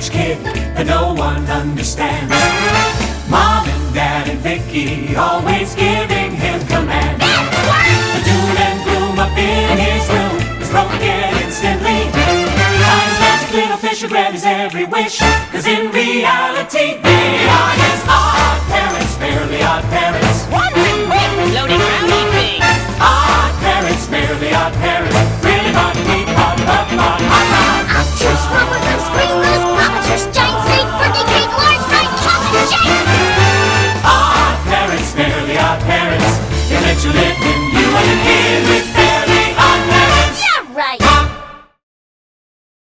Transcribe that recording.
rich kid that no one understands. Mom and Dad and Vicky always giving him command. The doom and gloom up in his room is broken instantly. Time's magic little fish who grant his every wish, 'cause in reality